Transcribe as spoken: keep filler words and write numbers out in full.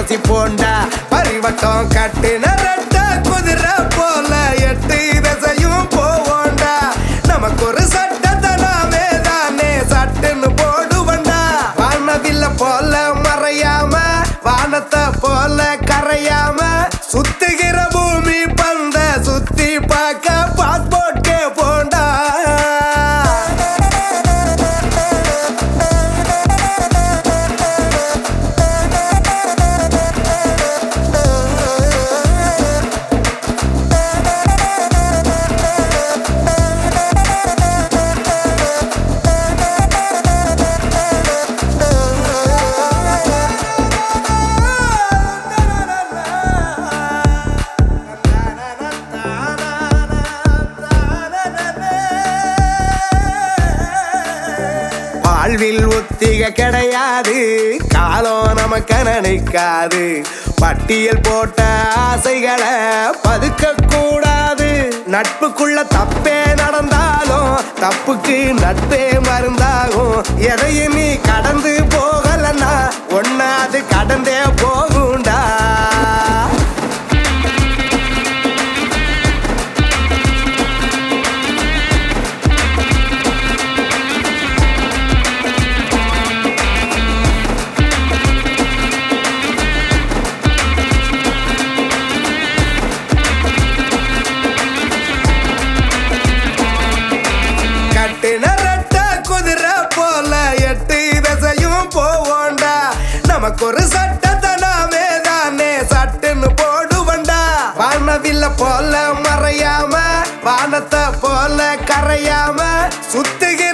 யோசிப்போண்டா பரிவட்டம் கட்டின ரெட்ட குதிரை போல எட்டு திசையும் போவோண்டா நமக்கு ஒரு சட்டத்தை நாமே தானே சட்டுன்னு போடுவண்டா வானவில்ல போல மறையாம வானத்தை போல கரையாம சுத்துகிற பூமி பந்த சுத்தி பார்க்க பாஸ்போர்ட் கேப்போண்டா வாழ்வில் ஒத்திக கிடையாது காலம் நமக்கு நினைக்காது பட்டியல் போட்ட ஆசைகளை பதுக்க கூடாது நட்புக்குள்ள தப்பே நடந்தாலும் தப்புக்கு நட்பே மருந்தாகும் எதையும் நீ கடந்து போகலன்னா ஒன்னாது கடந்தே போகுண்டா குதிரை போல எட்டு திசையும் போவோண்டா நமக்கு ஒரு சட்டத்தை நாமே தானே சட்டுன்னு போடுவண்டா வானவில்ல போல மறையாம வானத்தை போல கரையாம சுத்துக